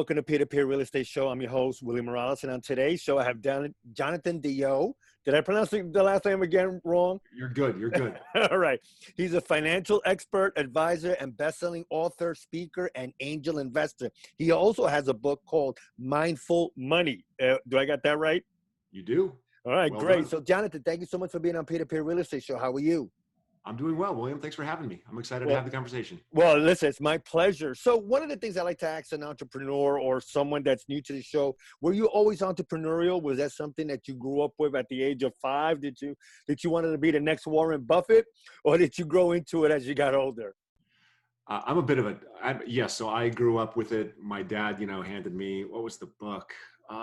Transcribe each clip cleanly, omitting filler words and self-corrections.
welcome to Peer-to-Peer Real Estate Show. I'm your host, Willie Morales, and on today's show, I have Jonathan Deyo. Did I pronounce the last name again wrong? You're good. You're good. All right. He's a financial expert, advisor, and best-selling author, speaker, and angel investor. He also has a book called Mindful Money. Do I got that right? You do. All right, Well great. done. So, Jonathan, thank you so much for being on Peer-to-Peer Real Estate Show. How are you? I'm doing well, William. Thanks for having me. I'm excited to have the conversation. Well, listen, it's my pleasure. So one of the things I like to ask an entrepreneur or someone that's new to the show, were you always entrepreneurial? Was that something that you grew up with at the age of 5? Did you wanted to be the next Warren Buffett, or did you grow into it as you got older? I'm a bit of yes. So I grew up with it. My dad, handed me, what was the book?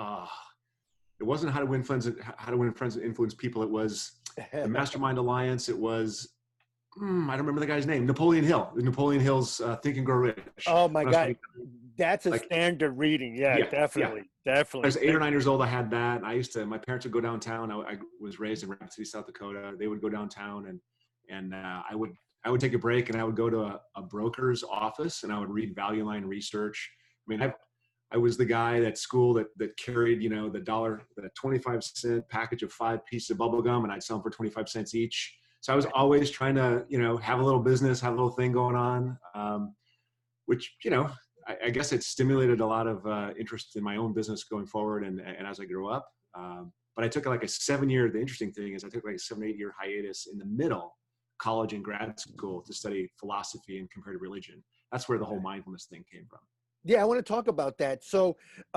It wasn't How to Win Friends and Influence People. It was the Mastermind Alliance. It was, I don't remember the guy's name. Napoleon Hill. Napoleon Hill's Think and Grow Rich. Oh my God. That's a standard reading. Yeah, definitely. Definitely. I was 8 or 9 years old. I had that. My parents would go downtown. I was raised in Rapid City, South Dakota. They would go downtown and I would take a break and I would go to a broker's office and I would read Value Line Research. I mean, I was the guy at school that carried, the 25-cent package of 5 pieces of bubble gum, and I'd sell them for 25 cents each. So I was always trying to, have a little business, have a little thing going on, which, I guess it stimulated a lot of interest in my own business going forward and as I grew up. But I took the interesting thing is I took like a 7 or 8 year hiatus in the middle, college and grad school, to study philosophy and comparative religion. That's where the whole mindfulness thing came from. Yeah, I want to talk about that. So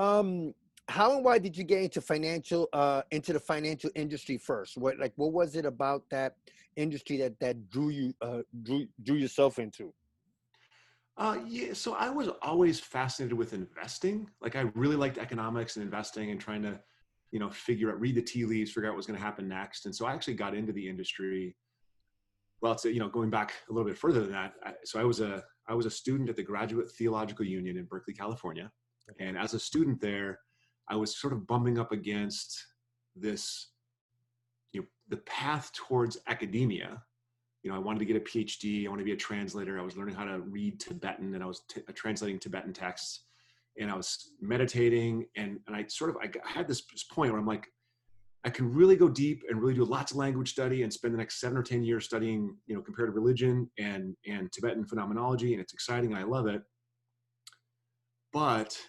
how and why did you get into the financial industry first? What was it about that industry that drew yourself into? Yeah, so I was always fascinated with investing. Like I really liked economics and investing and trying to, read the tea leaves, figure out what's going to happen next. And so I actually got into the industry. Well, it's going back a little bit further than that. So I was a student at the Graduate Theological Union in Berkeley, California. And as a student there, I was sort of bumping up against this, the path towards academia. I wanted to get a PhD. I wanted to be a translator. I was learning how to read Tibetan, and I was translating Tibetan texts, and I was meditating. And I had this point where I'm like, I can really go deep and really do lots of language study and spend the next 7 or 10 years studying, comparative religion and Tibetan phenomenology. And it's exciting and I love it. But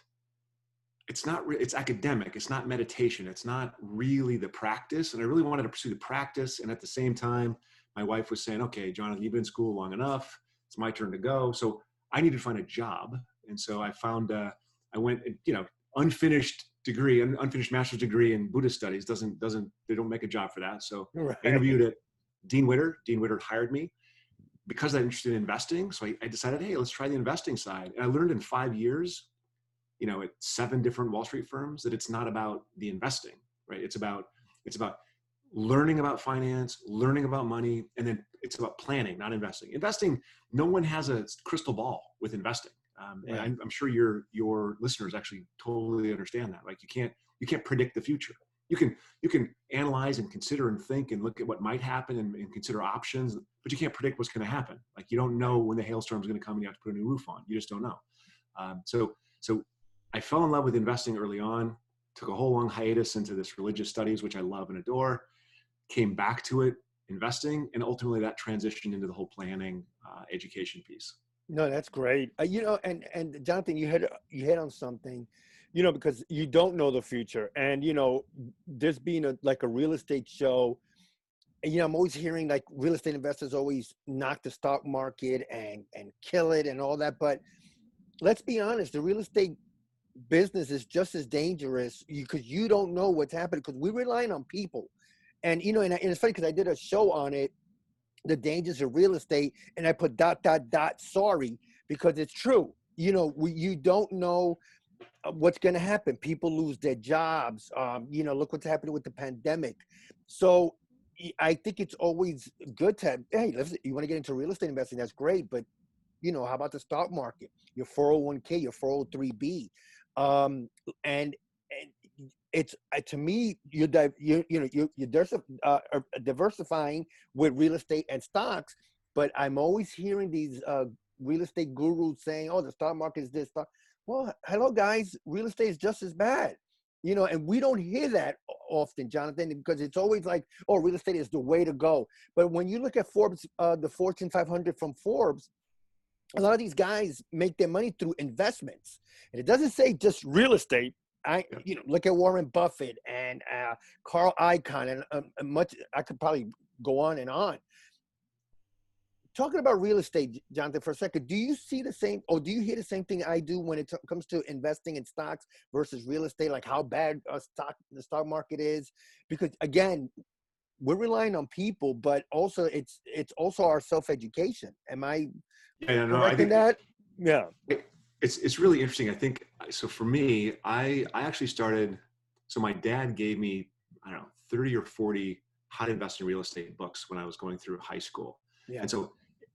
it's academic. It's not meditation. It's not really the practice. And I really wanted to pursue the practice. And at the same time, my wife was saying, okay, Jonathan, you've been in school long enough. It's my turn to go. So I needed to find a job. And so I went, unfinished master's degree in Buddhist studies they don't make a job for that. So right. I interviewed at Dean Witter. Dean Witter hired me because I'm interested in investing. So I decided, hey, let's try the investing side. And I learned in 5 years, at 7 different Wall Street firms, that it's not about the investing, right? It's about learning about finance, learning about money, and then it's about planning, not investing. Investing, no one has a crystal ball with investing. And I'm sure your listeners actually totally understand that. Like you can't predict the future. You can analyze and consider and think and look at what might happen and consider options, but you can't predict what's going to happen. Like you don't know when the hailstorm is going to come and you have to put a new roof on. You just don't know. So I fell in love with investing early on. Took a whole long hiatus into this religious studies, which I love and adore. Came back to it, investing, and ultimately that transitioned into the whole planning, education piece. No, that's great. And Jonathan, you hit on something, because you don't know the future. And, this being a real estate show, I'm always hearing like real estate investors always knock the stock market and kill it and all that. But let's be honest, the real estate business is just as dangerous because you don't know what's happening because we're relying on people. And, and it's funny because I did a show on it, the dangers of real estate, and I put ... sorry, because it's true. You don't know what's going to happen. People lose their jobs. Look what's happening with the pandemic. So I think it's always good to, hey, listen, you want to get into real estate investing, that's great. But, how about the stock market, your 401k, your 403b? And it's to me, you're diversifying with real estate and stocks, but I'm always hearing these real estate gurus saying, "Oh, the stock market is this stock." Well, hello guys, real estate is just as bad. You know, and we don't hear that often, Jonathan, because it's always like, oh, real estate is the way to go. But when you look at Forbes, the Fortune 500 from Forbes, a lot of these guys make their money through investments, and it doesn't say just real estate. Yeah. Look at Warren Buffett and Carl Icahn, and much. I could probably go on and on. Talking about real estate, Jonathan, for a second, do you see the same, or do you hear the same thing I do when it comes to investing in stocks versus real estate, like how bad the stock market is? Because again, we're relying on people, but also it's also our self-education. Am I Yeah, no, I correct in think that? Yeah. it's really interesting. I think so. For me, I actually started. So my dad gave me, I don't know, 30 or 40 how to invest in real estate books when I was going through high school, Yeah. and so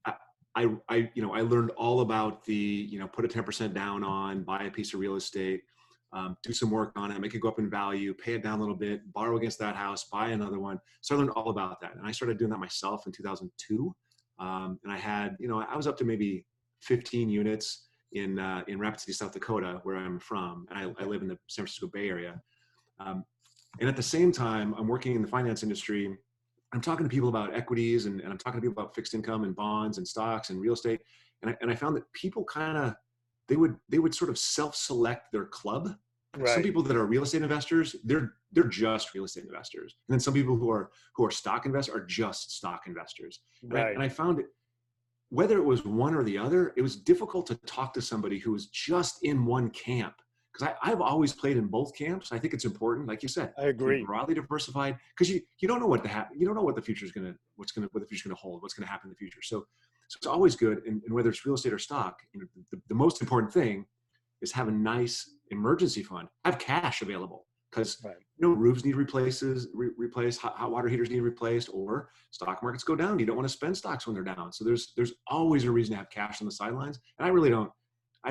I learned all about the, put a 10% down on, buy a piece of real estate, do some work on it, make it go up in value, pay it down a little bit, borrow against that house, buy another one. So I learned all about that, and I started doing that myself in 2002. And I had, I was up to maybe 15 units in Rapid City, South Dakota, where I'm from, and I live in the San Francisco Bay Area. Um, and at the same time, I'm working in the finance industry. I'm talking to people about equities, and I'm talking to people about fixed income and bonds and stocks and real estate. And I found that people kind of, they would sort of self-select their club. Some Right. people that are real estate investors, they're just real estate investors. And then some people who are stock investors are just stock investors. Right. And I found it, whether it was one or the other, it was difficult to talk to somebody who was just in one camp. Because I've always played in both camps. I think it's important, like you said, I to be agree. broadly diversified, because you don't know what to happen. You don't know what the future is what the future is gonna hold, what's gonna happen in the future. So it's always good, and whether it's real estate or stock, the most important thing is have a nice emergency fund, have cash available, because Right. roofs need replaced, hot water heaters need replaced, or stock markets go down. You don't want to spend stocks when they're down. So there's always a reason to have cash on the sidelines. And I really don't,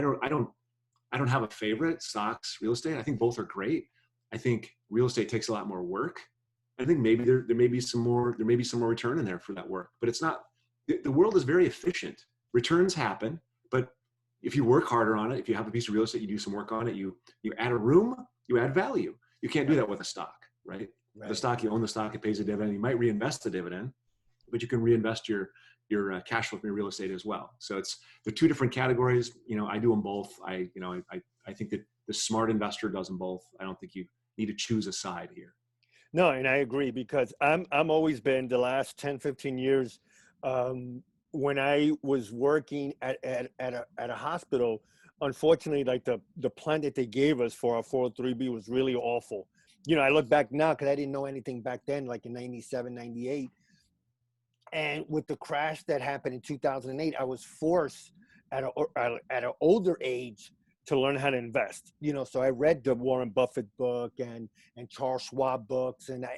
I don't have a favorite, stocks, real estate. I think both are great. I think real estate takes a lot more work. I think maybe there may be some more, return in there for that work, but it's not, the world is very efficient. Returns happen, but if you work harder on it, if you have a piece of real estate, you do some work on it, you add a room, you add value. You can't do Right. that with a stock, right? The Right. stock, you own the stock, it pays a dividend. You might reinvest the dividend, but you can reinvest your cash flow from your real estate as well. So they're two different categories. I do them both. I think that the smart investor does them both. I don't think you need to choose a side here. No, and I agree because I'm always been the last 10, 15 years, when I was working at a hospital, unfortunately, like the plan that they gave us for our 403B was really awful. I look back now because I didn't know anything back then, like in 97, 98. And with the crash that happened in 2008, I was forced at an older age to learn how to invest. So I read the Warren Buffett book and Charles Schwab books, and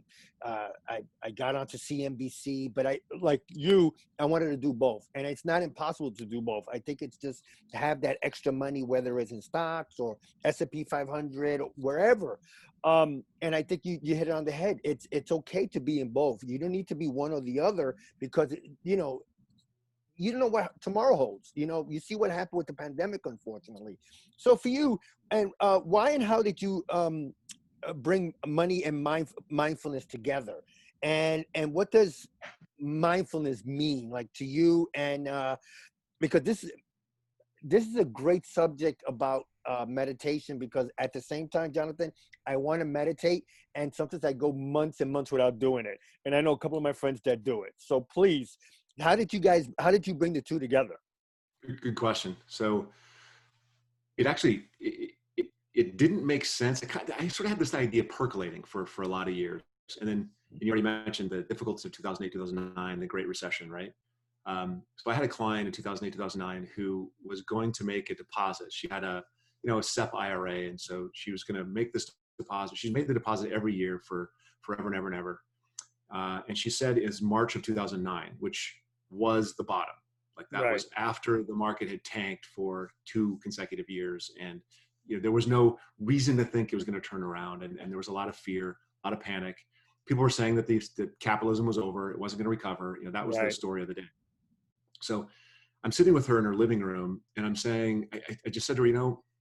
I got onto CNBC. But I, like you, I wanted to do both, and it's not impossible to do both. I think it's just to have that extra money, whether it's in stocks or S&P 500, wherever. And I think you hit it on the head. It's okay to be in both. You don't need to be one or the other, because you don't know what tomorrow holds. You see what happened with the pandemic, unfortunately. So for you, and why and how did you bring money and mindfulness together? And what does mindfulness mean, like, to you? And because this is a great subject about meditation, because at the same time, Jonathan, I want to meditate, and sometimes I go months and months without doing it. And I know a couple of my friends that do it. So please, how did you bring the two together? Good question. So it actually, it didn't make sense. I sort of had this idea percolating for a lot of years. And then you already mentioned the difficulties of 2008, 2009, the Great Recession, right? So I had a client in 2008, 2009 who was going to make a deposit. She had a SEP IRA. And so she was going to make this deposit. She's made the deposit every year for forever and ever and ever. And she said it's March of 2009, which was the bottom. Like that Right. was after the market had tanked for 2 consecutive years. And there was no reason to think it was going to turn around. And there was a lot of fear, a lot of panic. People were saying that capitalism was over. It wasn't going to recover. That was the Right. story of the day. So I'm sitting with her in her living room, and I'm saying, I just said to her,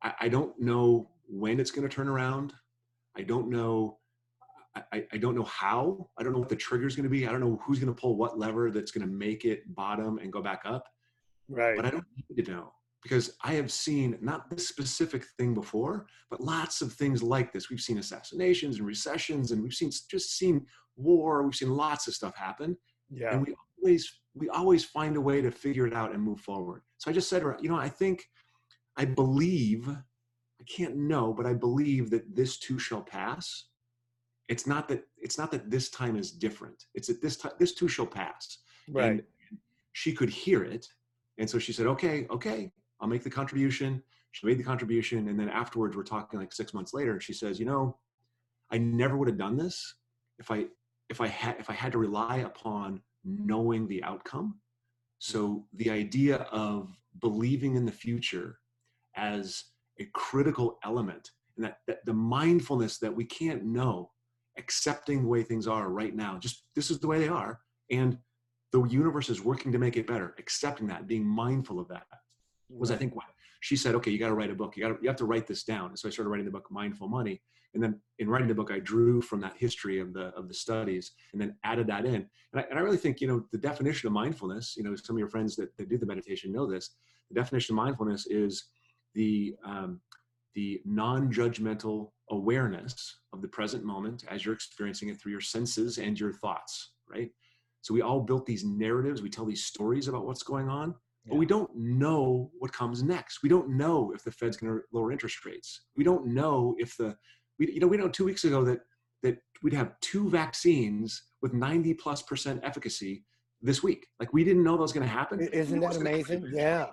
I don't know when it's going to turn around. I don't know. I don't know how. I don't know what the trigger is going to be. I don't know who's going to pull what lever that's going to make it bottom and go back up. Right. But I don't need to know, because I have seen not this specific thing before, but lots of things like this. We've seen assassinations and recessions, and we've seen war. We've seen lots of stuff happen, Yeah. and we always find a way to figure it out and move forward. So I just said, you know, I believe, I can't know, but I believe that this too shall pass. It's not that this time is different. It's that this too shall pass. Right. And she could hear it. And so she said, okay, I'll make the contribution. She made the contribution. And then afterwards, we're talking like 6 months later, and she says, you know, I never would have done this if I had to rely upon knowing the outcome. So the idea of believing in the future as a critical element, and that the mindfulness that we can't know, accepting the way things are right now, just this is the way they are, and the universe is working to make it better, accepting that, being mindful of that, was, I think, what she said, okay, you got to write a book. You have to write this down. And so I started writing the book, Mindful Money. And then in writing the book, I drew from that history of the studies and then added that in. And I really think, you know, the definition of mindfulness, you know, some of your friends that do the meditation know this. The definition of mindfulness is the non-judgmental awareness of the present moment as you're experiencing it through your senses and your thoughts, right? So we all built these narratives. We tell these stories about what's going on, but we don't know what comes next. We don't know if the Fed's going to lower interest rates. We don't know if we know 2 weeks ago that we'd have 2 vaccines with 90+% efficacy this week. Like, we didn't know that was going to happen. Isn't that amazing? Yeah.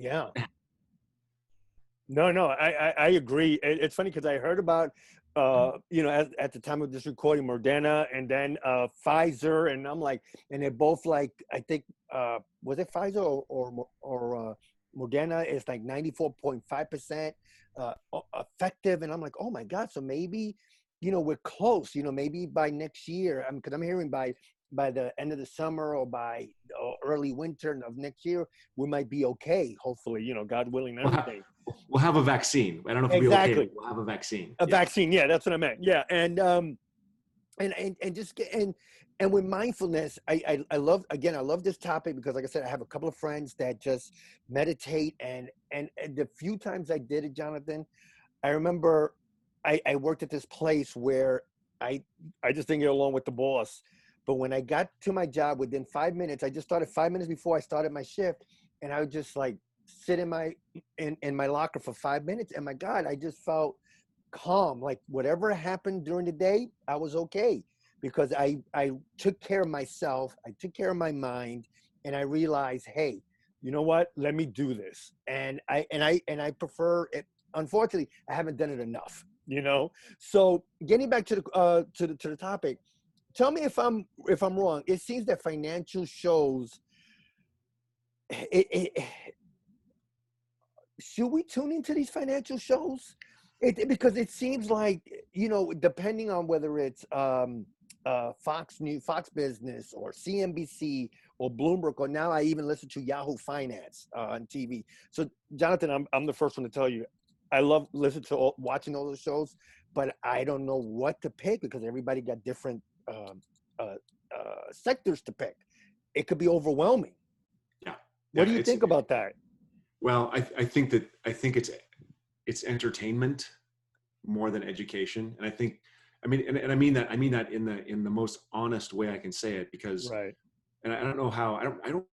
No, I agree. It's funny because I heard about, you know, at the time of this recording, Moderna and then Pfizer, and I'm like, and they're both like, I think, was it Pfizer or Moderna is like 94.5% effective, and I'm like, oh my God, so maybe, you know, we're close. You know, maybe by next year, because I'm hearing by the end of the summer or by early winter of next year, we might be okay. Hopefully, you know, God willing, everything. We'll have a vaccine. I don't know if we'll be okay. We'll have a vaccine. Vaccine. Yeah, that's what I meant. Yeah. And just get, and with mindfulness, I love, again, I love this topic because, like I said, I have a couple of friends that just meditate, and the few times I did it, Jonathan, I remember I worked at this place where I just didn't get along with the boss. But when I got to my job, within 5 minutes, I just started 5 minutes before I started my shift, and I would just like sit in my locker for 5 minutes, and my God, I just felt calm. Like whatever happened during the day, I was okay, because I took care of myself, I took care of my mind, and I realized, hey, you know what? Let me do this. And I prefer it. Unfortunately, I haven't done it enough, you know? So getting back to the topic, tell me if I'm wrong. It seems that financial shows, should we tune into these financial shows? Because it seems like, you know, depending on whether it's Fox News, Fox Business, or CNBC, or Bloomberg, or now I even listen to Yahoo Finance on TV. So, Jonathan, I'm the first one to tell you, I love watching all those shows, but I don't know what to pick because everybody got different sectors to pick. It could be overwhelming. Yeah. What do you think about that? Well, I think it's entertainment more than education, and I mean that in the most honest way I can say it, because right. And I don't know how, I don't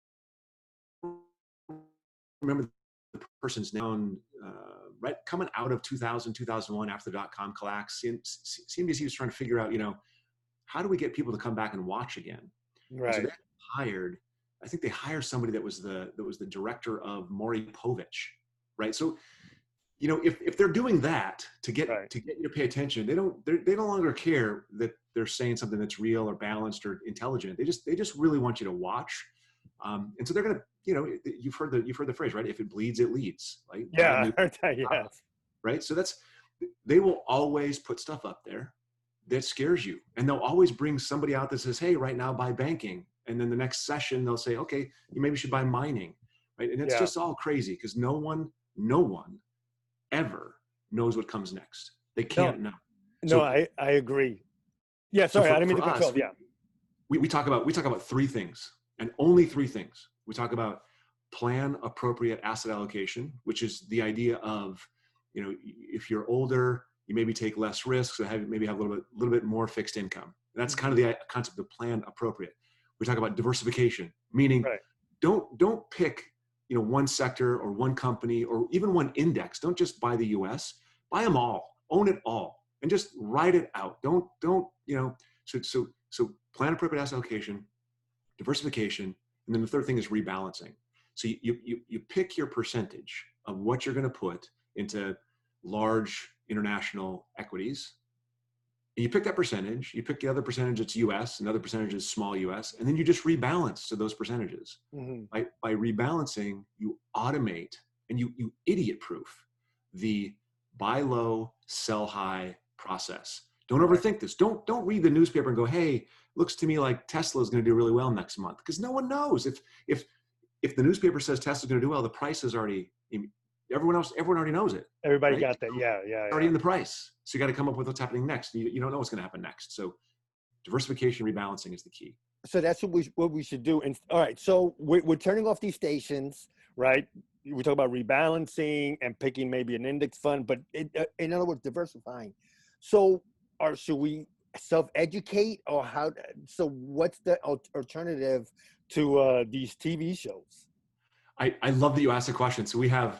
remember the person's name, right, coming out of 2001 after the dot-com collapse. CNBC was trying to figure out, you know, how do we get people to come back and watch again? Right. And so I think they hired somebody that was the director of Maury Povich, right? So, you know, if they're doing that to get you to pay attention, they no longer care that they're saying something that's real or balanced or intelligent. They just really want you to watch, and so they're gonna, you know, you've heard the phrase, right? If it bleeds, it leads. Like, yeah, I heard that, yes. Right. So they will always put stuff up there that scares you, and they'll always bring somebody out that says, hey, right now buy banking, and then the next session they'll say, okay, you maybe should buy mining, right? And it's just all crazy because no one ever knows what comes next. They No, can't know. no, So, I agree. Yeah, so sorry, I didn't mean for to cut you us, off. Yeah. we talk about three things, and only three things. We talk about plan appropriate asset allocation, which is the idea of, if you're older, you maybe take less risks, or maybe have a little bit more fixed income. And that's kind of the concept of plan appropriate. We talk about diversification, meaning Right. don't pick one sector or one company or even one index. Don't just buy the U.S. Buy them all, own it all, and just ride it out. Don't so plan appropriate asset allocation, diversification, and then the third thing is rebalancing. So you pick your percentage of what you're going to put into large international equities. And you pick that percentage, you pick the other percentage that's US, another percentage is small US, and then you just rebalance to those percentages. Mm-hmm. By rebalancing, you automate and you idiot proof the buy low, sell high process. Don't overthink this. Don't read the newspaper and go, hey, looks to me like Tesla is going to do really well next month, because no one knows. If the newspaper says Tesla's going to do well, the price is already, everyone already knows it. Everybody Right? got that. Yeah, yeah, Already yeah. in the price. So you got to come up with what's happening next. You don't know what's going to happen next. So diversification, rebalancing is the key. So that's what we should do. And all right, so we're turning off these stations, right? We talk about rebalancing and picking maybe an index fund, but in other words, diversifying. So, or should we self-educate, or how? So, what's the alternative to these TV shows? I love that you asked the question. So we have,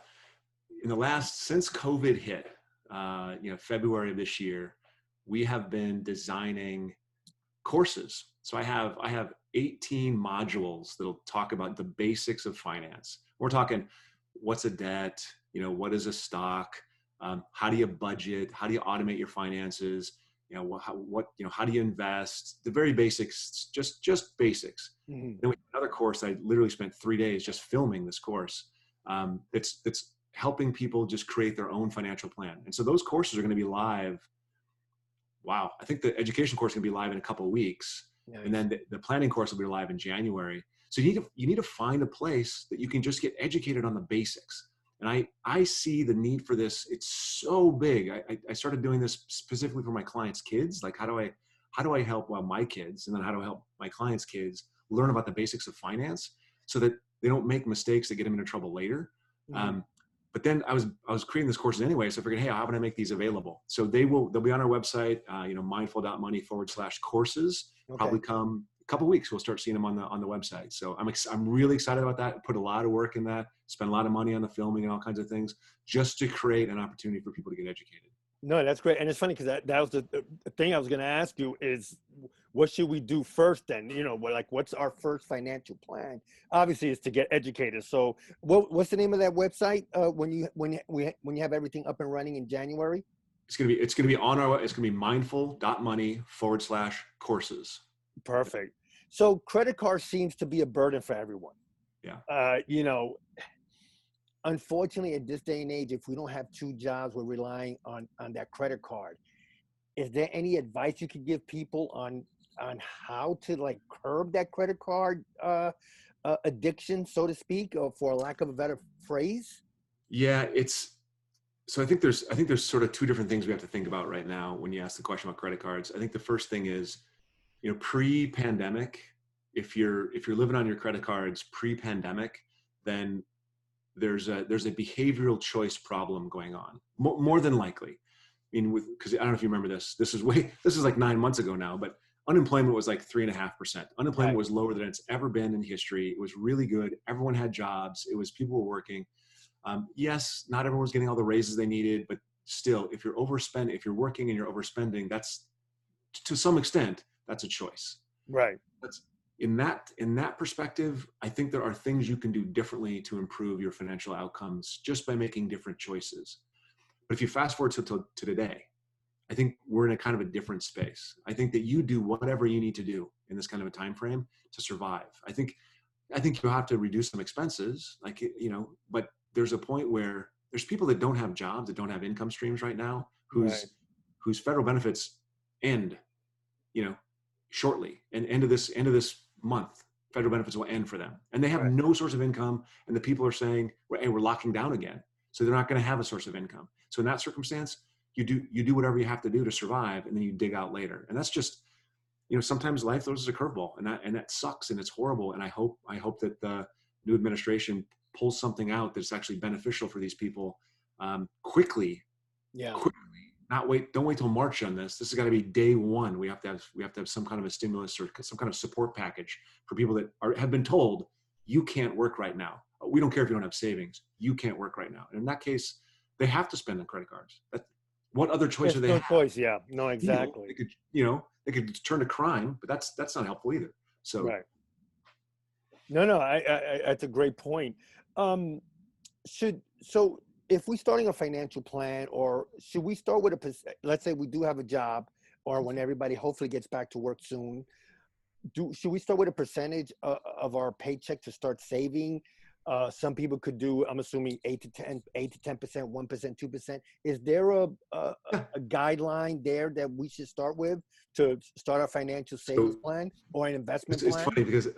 since COVID hit, February of this year, we have been designing courses. So I have 18 modules that'll talk about the basics of finance. We're talking, what's a debt? What is a stock? How do you budget? How do you automate your finances? How do you invest? The very basics, just basics. Mm-hmm. Then we have another course. I literally spent 3 days just filming this course. It's helping people just create their own financial plan. And so those courses are going to be live. Wow. I think the education course is going to be live in a couple of weeks. Nice. And then the planning course will be live in January. So you need to find a place that you can just get educated on the basics. And I see the need for this. It's so big. I started doing this specifically for my clients' kids. Like, how do I help my kids, and then how do I help my clients' kids learn about the basics of finance so that they don't make mistakes that get them into trouble later. Mm-hmm. But then I was creating this courses anyway, so I figured, hey, how can I make these available? So they'll be on our website, mindful.money/courses. Okay. Probably come a couple of weeks, we'll start seeing them on the website. So I'm really excited about that. Put a lot of work in that, spend a lot of money on the filming and all kinds of things, just to create an opportunity for people to get educated. No, that's great. And it's funny because that was the thing I was going to ask you is, what should we do first then? What's our first financial plan? Obviously, it's to get educated. So what's the name of that website when you have everything up and running in January? It's going to be on it's going to be mindful.money/courses. Perfect. So credit card seems to be a burden for everyone. Yeah. Unfortunately, at this day and age, if we don't have two jobs, we're relying on that credit card. Is there any advice you could give people on how to curb that credit card addiction, so to speak, or for lack of a better phrase? Yeah, so I think there's sort of two different things we have to think about right now when you ask the question about credit cards. I think the first thing is, pre-pandemic, if you're living on your credit cards pre-pandemic, then there's a behavioral choice problem going on, more than likely. Because I don't know if you remember this. This is like 9 months ago now, but unemployment was like 3.5%. Unemployment was lower than it's ever been in history. It was really good. Everyone had jobs. People were working. Yes, not everyone was getting all the raises they needed, but still, if you're working and you're overspending, that's, to some extent, that's a choice. Right. In that perspective, I think there are things you can do differently to improve your financial outcomes just by making different choices. But if you fast forward to today, I think we're in a kind of a different space. I think that you do whatever you need to do in this kind of a time frame to survive. I think you have to reduce some expenses, but there's a point where there's people that don't have jobs, that don't have income streams right now, whose federal benefits end, shortly, and end of this month, federal benefits will end for them, and they have no source of income. And the people are saying, hey, we're locking down again. So they're not going to have a source of income. So in that circumstance, you do whatever you have to do to survive, and then you dig out later. And that's just, sometimes life throws us a curveball, and that sucks, and it's horrible. And I hope that the new administration pulls something out that's actually beneficial for these people, quickly. Yeah. Quickly. Don't wait till March on this. This has got to be day one. We have to have some kind of a stimulus or some kind of support package for people that have been told, you can't work right now. We don't care if you don't have savings. You can't work right now. And in that case, they have to spend on credit cards. What other choice There's do they no have? choice. Yeah. No, exactly. They could turn to crime, but that's not helpful either. So Right. No, that's a great point. Um, so if we're starting a financial plan, or should we start with let's say we do have a job, or when everybody hopefully gets back to work soon, should we start with a percentage of our paycheck to start saving? Some people could do, I'm assuming 8 to 10%, 1%, 2%. Is there a guideline there that we should start with to start our financial savings plan or an investment it's plan? funny because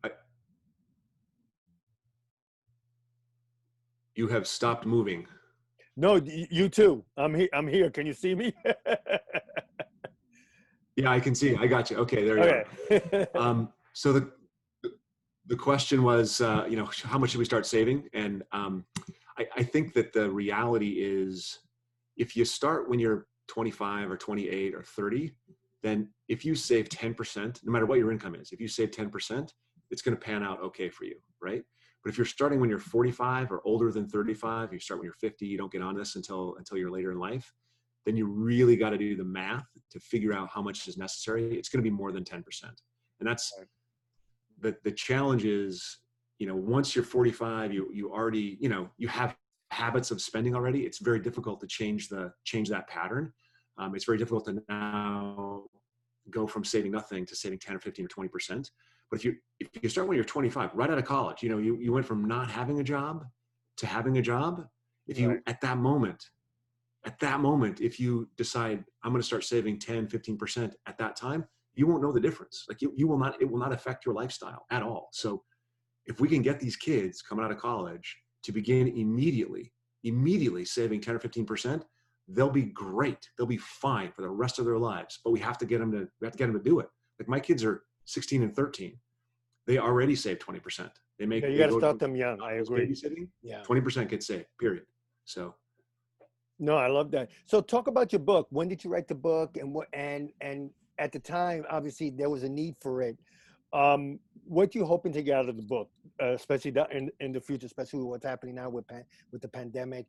you have stopped moving. No, you too. I'm here. Can you see me? Yeah, I can see. I got you. Okay, there you are. So the question was, how much should we start saving? And I think that the reality is, if you start when you're 25 or 28 or 30, then if you save 10%, no matter what your income is, if you save 10%, it's going to pan out okay for you, right? But if you're starting when you're 45 or older than 35, you start when you're 50, you don't get on this until you're later in life, then you really got to do the math to figure out how much is necessary. It's going to be more than 10%. And that's the challenge is, once you're 45, you already, you have habits of spending already. It's very difficult to change that pattern. It's very difficult to now go from saving nothing to saving 10 or 15 or 20%. But if you start when you're 25, right out of college, you went from not having a job to having a job. If you, at that moment, if you decide I'm going to start saving 10, 15% at that time, you won't know the difference. Like it will not affect your lifestyle at all. So if we can get these kids coming out of college to begin immediately saving 10 or 15%, they'll be great. They'll be fine for the rest of their lives. But we have to get them to do it. Like my kids are 16 and 13. They already save 20%. You got to start them young. I agree. Babysitting, yeah, 20% gets saved. Period. So. No, I love that. So talk about your book. When did you write the book, and what? And at the time, obviously, there was a need for it. What you hoping to get out of the book, especially in the future, especially with what's happening now with the pandemic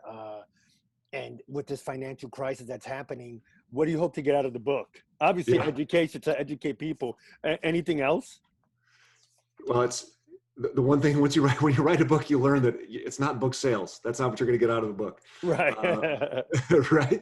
and with this financial crisis that's happening? What do you hope to get out of the book? Obviously, education, to educate people. Anything else? Well, it's the one thing when you write a book, you learn that it's not book sales. That's not what you're going to get out of the book. Right. Right.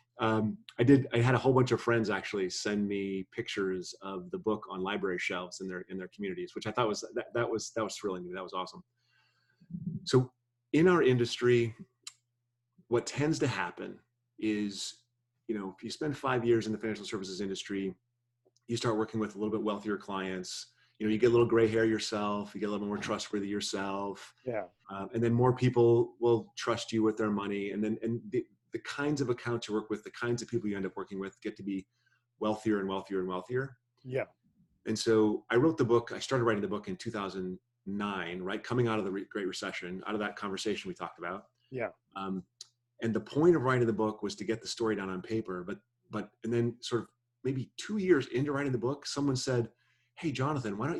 I had a whole bunch of friends actually send me pictures of the book on library shelves in their communities, which I thought was thrilling to me. That was awesome. So in our industry, what tends to happen is, if you spend 5 years in the financial services industry, you start working with a little bit wealthier clients. You get a little gray hair yourself, you get a little more trustworthy yourself. Yeah. And then more people will trust you with their money. And the kinds of accounts you work with, the kinds of people you end up working with get to be wealthier and wealthier and wealthier. Yeah. And so I started writing the book in 2009, right? Coming out of the Great Recession, out of that conversation we talked about. Yeah. And the point of writing the book was to get the story down on paper. And then sort of maybe 2 years into writing the book, someone said, "Hey, Jonathan, why don't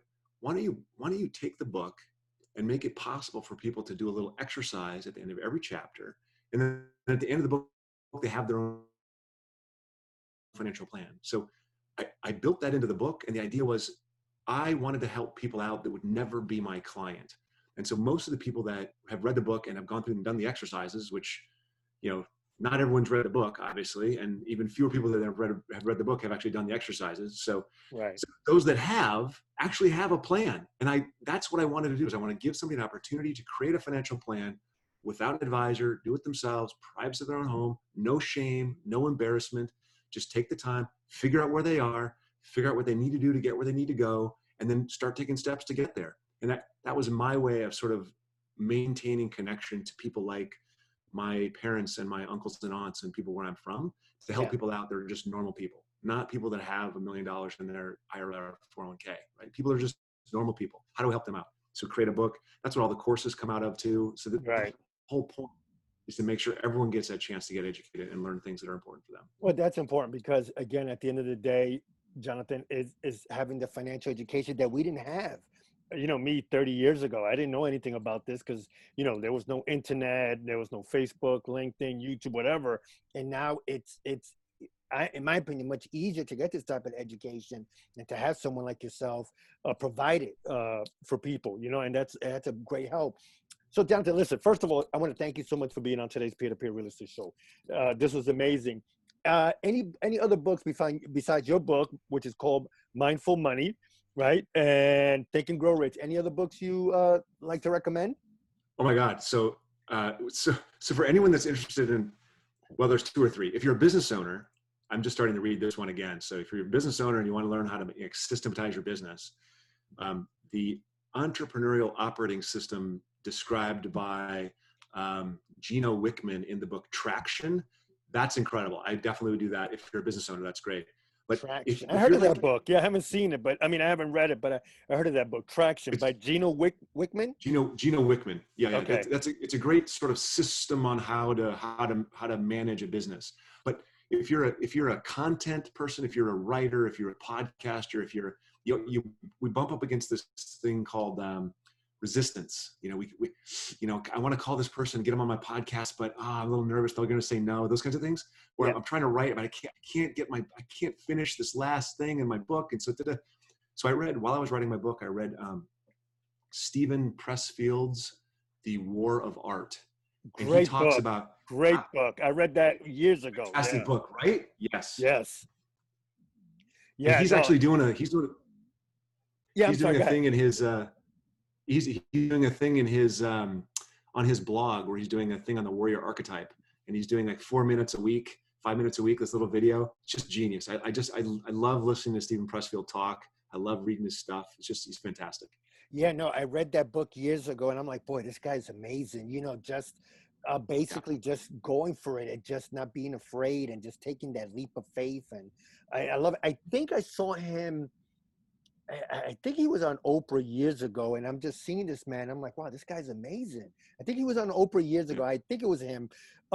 you take the book and make it possible for people to do a little exercise at the end of every chapter? And then at the end of the book, they have their own financial plan." So I built that into the book. And the idea was I wanted to help people out that would never be my client. And so most of the people that have read the book and have gone through and done the exercises, which, not everyone's read the book, obviously, and even fewer people that have read the book have actually done the exercises. So, right. So those that have actually have a plan. And that's what I wanted to do, is I want to give somebody an opportunity to create a financial plan without an advisor, do it themselves, privacy of their own home, no shame, no embarrassment. Just take the time, figure out where they are, figure out what they need to do to get where they need to go, and then start taking steps to get there. And that was my way of sort of maintaining connection to people like my parents and my uncles and aunts and people where I'm from, to help Yeah. people out that are just normal people, not people that have $1 million in their IRA or 401k, right? People are just normal people. How do I help them out? So create a book. That's what all the courses come out of too. So the Right. whole point is to make sure everyone gets that chance to get educated and learn things that are important for them. Well, that's important because again, at the end of the day, Jonathan is having the financial education that we didn't have. You know, me 30 years ago, I didn't know anything about this because, you know, there was no internet, there was no Facebook, LinkedIn, YouTube, whatever. And now in my opinion, much easier to get this type of education and to have someone like yourself provide it for people, you know, and that's a great help. So, Jonathan, listen, first of all, I want to thank you so much for being on today's Peer-to-Peer Real Estate Show. This was amazing. Any other books besides your book, which is called Mindful Money, right? And Think and Grow Rich. Any other books you like to recommend? Oh my God. So for anyone that's interested in, well, there's two or three. If you're a business owner, I'm just starting to read this one again. So if you're a business owner and you want to learn how to systematize your business, the entrepreneurial operating system described by Gino Wickman in the book Traction, that's incredible. I definitely would do that. If you're a business owner, that's great. But Traction. if I heard you're of like, that book. Yeah, I haven't seen it, but I mean, I haven't read it, but I heard of that book, Traction, it's by Gino Wickman. Gino Wickman. Yeah, yeah. Okay. It's a great sort of system on how to manage a business. But if you're a content person, if you're a writer, if you're a podcaster, if you're we bump up against this thing called resistance. You know, we I want to call this person, get them on my podcast, but I'm a little nervous. They're going to say no. Those kinds of things. Where Yeah. I'm trying to write, but I can't finish this last thing in my book. And so I read, while I was writing my book, I read Stephen Pressfield's The War of Art. And he Great talks book. about Great book. I read that years ago. fantastic Yeah. book, right? Yes. Yes. And Yeah. he's No. actually doing Yeah. I'm he's sorry. doing Go a ahead. thing in his he's doing a thing in his on his blog where he's doing a thing on the warrior archetype, and he's doing like 4 minutes a week, 5 minutes a week, this little video. It's just genius. I love listening to Stephen Pressfield talk. I love reading his stuff. He's fantastic. Yeah, no, I read that book years ago, and I'm like, boy, this guy's amazing. You know, just basically just going for it and just not being afraid and just taking that leap of faith. And I love it. I think I saw him. I think he was on Oprah years ago, and I'm just seeing this man. I'm like, wow, this guy's amazing. I think he was on Oprah years ago. I think it was him.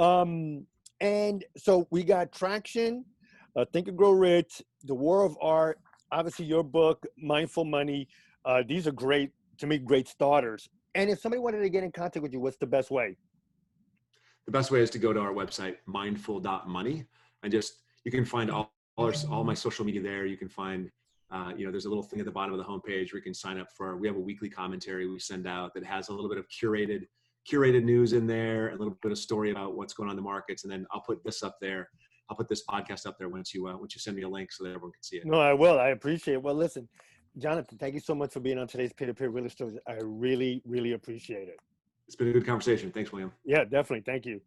And so we got Traction, Think and Grow Rich, The War of Art, obviously your book, Mindful Money. These are great, to me, great starters. And if somebody wanted to get in contact with you, what's the best way? The best way is to go to our website, mindful.money, and you can find all my social media there. You can find, there's a little thing at the bottom of the homepage where you can sign up we have a weekly commentary we send out that has a little bit of curated news in there, a little bit of story about what's going on in the markets. And then I'll put this up there. I'll put this podcast up there once you send me a link so that everyone can see it. No, I will. I appreciate it. Well, listen, Jonathan, thank you so much for being on today's Peer-to-Peer Real Estate. I really, really appreciate it. It's been a good conversation. Thanks, William. Yeah, definitely. Thank you.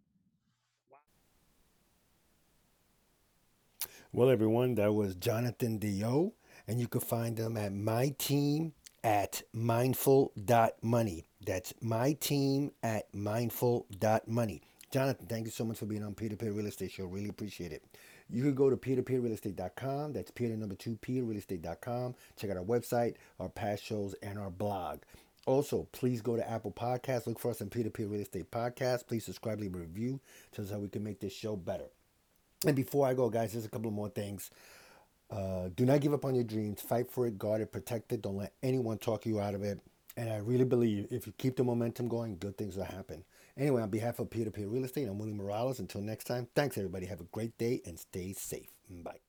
Well, everyone, that was Jonathan Dio, and you can find him at my team at mindful.money. That's my team at mindful.money. Jonathan, thank you so much for being on Peer-to-Peer Real Estate Show. Really appreciate it. You can go to peer-to-peerrealestate.com. That's peer to number 2, peerrealestate.com. Check out our website, our past shows, and our blog. Also, please go to Apple Podcasts. Look for us on Peer-to-Peer Real Estate Podcast. Please subscribe, leave a review. Tell us how we can make this show better. And before I go, guys, there's a couple of more things. Do not give up on your dreams. Fight for it, guard it, protect it. Don't let anyone talk you out of it. And I really believe if you keep the momentum going, good things will happen. Anyway, on behalf of Peer-to-Peer Real Estate, I'm Willie Morales. Until next time, thanks, everybody. Have a great day and stay safe. Bye.